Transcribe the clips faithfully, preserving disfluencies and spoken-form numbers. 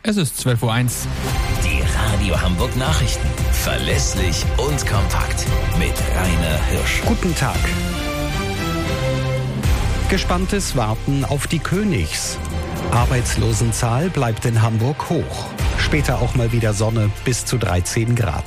Es ist zwölf Uhr eins. Die Radio Hamburg Nachrichten. Verlässlich und kompakt. Mit Rainer Hirsch. Guten Tag. Gespanntes Warten auf die Königs. Arbeitslosenzahl bleibt in Hamburg hoch. Später auch mal wieder Sonne bis zu dreizehn Grad.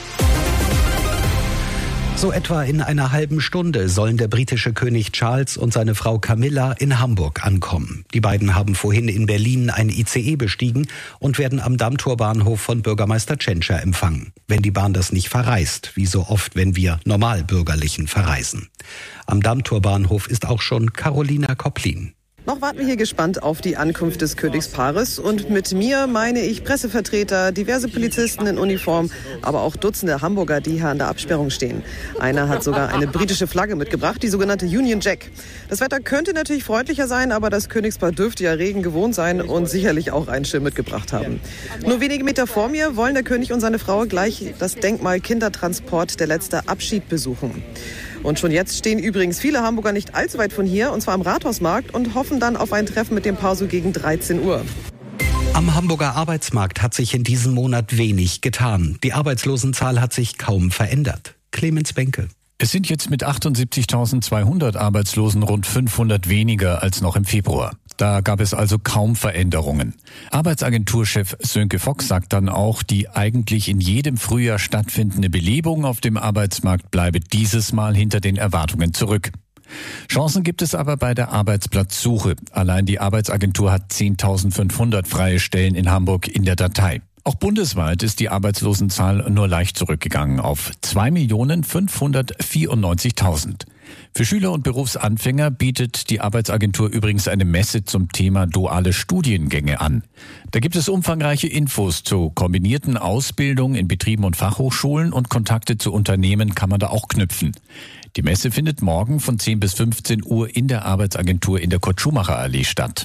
So etwa in einer halben Stunde sollen der britische König Charles und seine Frau Camilla in Hamburg ankommen. Die beiden haben vorhin in Berlin ein I C E bestiegen und werden am Dammtorbahnhof von Bürgermeister Tschentscher empfangen. Wenn die Bahn das nicht verreist, wie so oft, wenn wir Normalbürgerlichen verreisen. Am Dammtorbahnhof ist auch schon Carolina Kopplin. Noch warten wir hier gespannt auf die Ankunft des Königspaares. Und mit mir meine ich Pressevertreter, diverse Polizisten in Uniform, aber auch Dutzende Hamburger, die hier an der Absperrung stehen. Einer hat sogar eine britische Flagge mitgebracht, die sogenannte Union Jack. Das Wetter könnte natürlich freundlicher sein, aber das Königspaar dürfte ja Regen gewohnt sein und sicherlich auch einen Schirm mitgebracht haben. Nur wenige Meter vor mir wollen der König und seine Frau gleich das Denkmal Kindertransport Der letzte Abschied besuchen. Und schon jetzt stehen übrigens viele Hamburger nicht allzu weit von hier, und zwar am Rathausmarkt, und hoffen dann auf ein Treffen mit dem Paar so gegen dreizehn Uhr. Am Hamburger Arbeitsmarkt hat sich in diesem Monat wenig getan. Die Arbeitslosenzahl hat sich kaum verändert. Clemens Benke. Es sind jetzt mit achtundsiebzigtausendzweihundert Arbeitslosen rund fünfhundert weniger als noch im Februar. Da gab es also kaum Veränderungen. Arbeitsagenturchef Sönke Fox sagt dann auch, die eigentlich in jedem Frühjahr stattfindende Belebung auf dem Arbeitsmarkt bleibe dieses Mal hinter den Erwartungen zurück. Chancen gibt es aber bei der Arbeitsplatzsuche. Allein die Arbeitsagentur hat zehntausendfünfhundert freie Stellen in Hamburg in der Datei. Auch bundesweit ist die Arbeitslosenzahl nur leicht zurückgegangen auf zwei Millionen fünfhundertvierundneunzigtausend. Für Schüler und Berufsanfänger bietet die Arbeitsagentur übrigens eine Messe zum Thema duale Studiengänge an. Da gibt es umfangreiche Infos zur kombinierten Ausbildung in Betrieben und Fachhochschulen, und Kontakte zu Unternehmen kann man da auch knüpfen. Die Messe findet morgen von zehn bis fünfzehn Uhr in der Arbeitsagentur in der Kurt-Schumacher-Allee statt.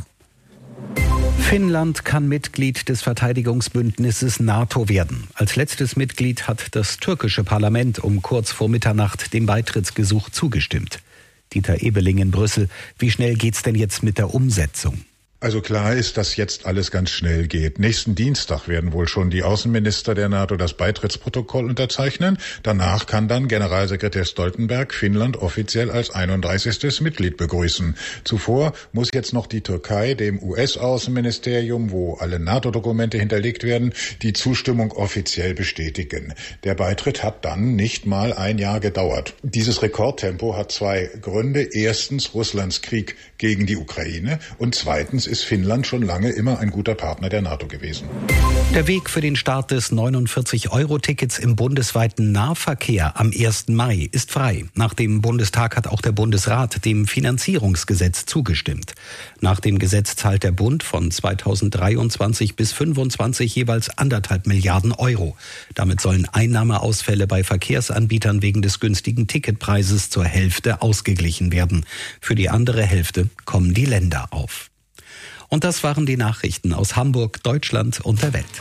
Finnland kann Mitglied des Verteidigungsbündnisses NATO werden. Als letztes Mitglied hat das türkische Parlament um kurz vor Mitternacht dem Beitrittsgesuch zugestimmt. Dieter Ebeling in Brüssel. Wie schnell geht's denn jetzt mit der Umsetzung? Also klar ist, dass jetzt alles ganz schnell geht. Nächsten Dienstag werden wohl schon die Außenminister der NATO das Beitrittsprotokoll unterzeichnen. Danach kann dann Generalsekretär Stoltenberg Finnland offiziell als einunddreißigstes Mitglied begrüßen. Zuvor muss jetzt noch die Türkei dem U S-Außenministerium, wo alle NATO-Dokumente hinterlegt werden, die Zustimmung offiziell bestätigen. Der Beitritt hat dann nicht mal ein Jahr gedauert. Dieses Rekordtempo hat zwei Gründe. Erstens Russlands Krieg gegen die Ukraine und zweitens ist Finnland schon lange immer ein guter Partner der NATO gewesen. Der Weg für den Start des neunundvierzig-Euro-Tickets im bundesweiten Nahverkehr am ersten Mai ist frei. Nach dem Bundestag hat auch der Bundesrat dem Finanzierungsgesetz zugestimmt. Nach dem Gesetz zahlt der Bund von zweitausenddreiundzwanzig bis fünfundzwanzig jeweils anderthalb Milliarden Euro. Damit sollen Einnahmeausfälle bei Verkehrsanbietern wegen des günstigen Ticketpreises zur Hälfte ausgeglichen werden. Für die andere Hälfte kommen die Länder auf. Und das waren die Nachrichten aus Hamburg, Deutschland und der Welt.